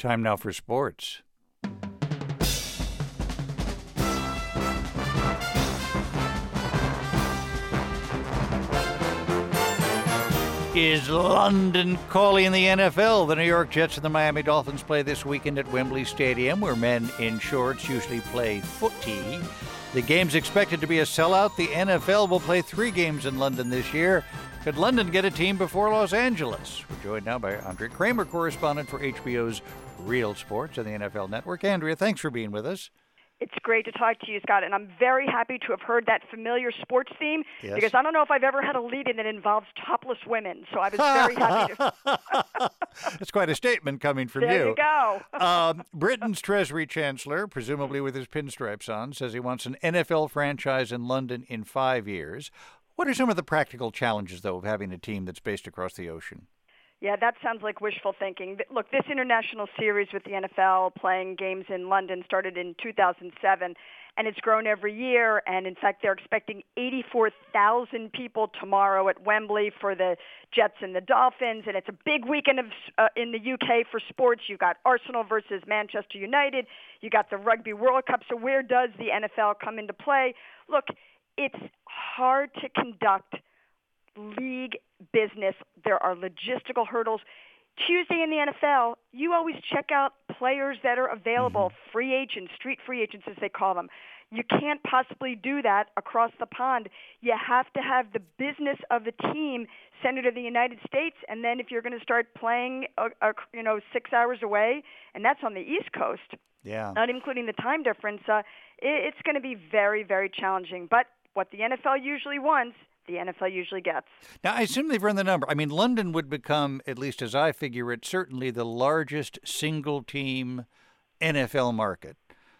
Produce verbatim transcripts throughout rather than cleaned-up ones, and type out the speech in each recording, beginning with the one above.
Time now for sports. Is London calling the N F L? The New York Jets and the Miami Dolphins play this weekend at Wembley Stadium, where men in shorts usually play footy. The game's expected to be a sellout. The N F L will play three games in London this year. Could London get a team before Los Angeles? We're joined now by Andrea Kramer, correspondent for H B O's Real Sports and the N F L Network. Andrea, thanks for being with us. It's great to talk to you, Scott, and I'm very happy to have heard that familiar sports theme, yes. because I don't know if I've ever had a lead-in that involves topless women, so I was very happy to... That's quite a statement coming from there you. There you go. um, Britain's Treasury Chancellor, presumably with his pinstripes on, says he wants an N F L franchise in London in five years. What are some of the practical challenges, though, of having a team that's based across the ocean? Yeah, that sounds like wishful thinking. Look, this international series with the N F L playing games in London started in two thousand seven, and it's grown every year. And, in fact, they're expecting eighty-four thousand people tomorrow at Wembley for the Jets and the Dolphins. And it's a big weekend of, uh, in the U K for sports. You've got Arsenal versus Manchester United. You got the Rugby World Cup. So where does the N F L come into play? Look, it's hard to conduct league business. There are logistical hurdles. Tuesday in the N F L, you always check out players that are available, mm-hmm. free agents, street free agents as they call them. You can't possibly do that across the pond. You have to have the business of the team centered in the United States, and then if you're going to start playing, uh, uh, you know, six hours away, and that's on the East Coast, yeah, not including the time difference, uh, it, it's going to be very, very challenging. But what the N F L usually wants, the N F L usually gets. Now, I assume they've run the number. I mean, London would become, at least as I figure it, certainly the largest single-team N F L market.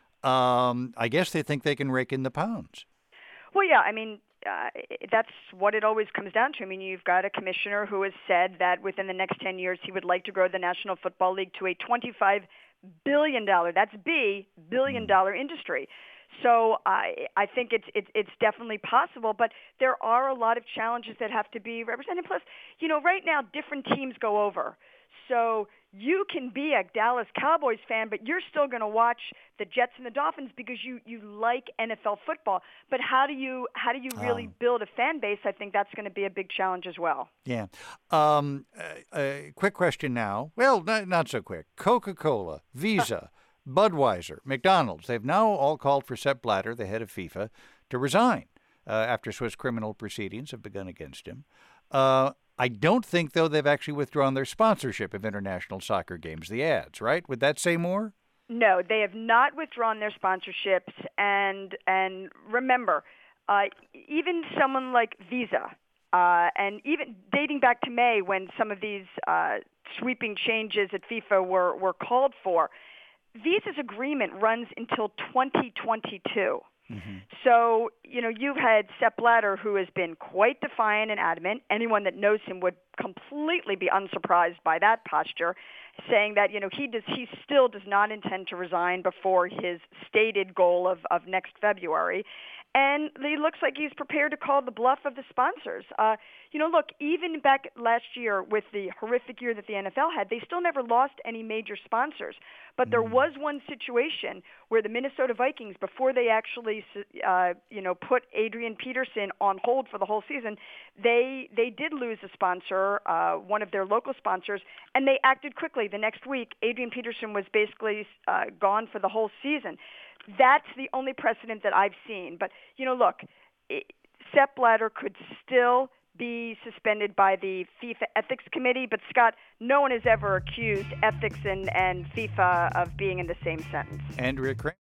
Um, I guess they think they can rake in the pounds. Well, yeah, I mean, uh, that's what it always comes down to. I mean, you've got a commissioner who has said that within the next ten years he would like to grow the National Football League to a twenty-five billion dollars, that's B, billion dollar mm. industry. So I I think it's it's it's definitely possible, but there are a lot of challenges that have to be represented. Plus, you know, right now different teams go over. So you can be a Dallas Cowboys fan, but you're still going to watch the Jets and the Dolphins because you, you like N F L football. But how do you how do you really um, build a fan base? I think that's going to be a big challenge as well. Yeah. Um, a, a quick question now. Well, not, not so quick. Coca-Cola, Visa, Budweiser, McDonald's, they've now all called for Sepp Blatter, the head of FIFA, to resign uh, after Swiss criminal proceedings have begun against him. Uh, I don't think, though, they've actually withdrawn their sponsorship of international soccer games, the ads, right? Would that say more? No, they have not withdrawn their sponsorships. And and remember, uh, even someone like Visa, uh, and even dating back to May when some of these uh, sweeping changes at FIFA were, were called for, Visa's agreement runs until twenty twenty-two. Mm-hmm. So, you know, you've had Sepp Blatter, who has been quite defiant and adamant. Anyone that knows him would completely be unsurprised by that posture, saying that, you know, he does he still does not intend to resign before his stated goal of, of next February. And he looks like he's prepared to call the bluff of the sponsors. Uh, you know, look, even back last year with the horrific year that the N F L had, they still never lost any major sponsors. But there was one situation where the Minnesota Vikings, before they actually, uh, you know, put Adrian Peterson on hold for the whole season, they they did lose a sponsor, uh, one of their local sponsors, and they acted quickly. The next week, Adrian Peterson was basically uh, gone for the whole season. That's the only precedent that I've seen. But, you know, look, it, Sepp Blatter could still be suspended by the FIFA Ethics Committee. But, Scott, no one has ever accused ethics and, and FIFA of being in the same sentence. Andrea Kramer.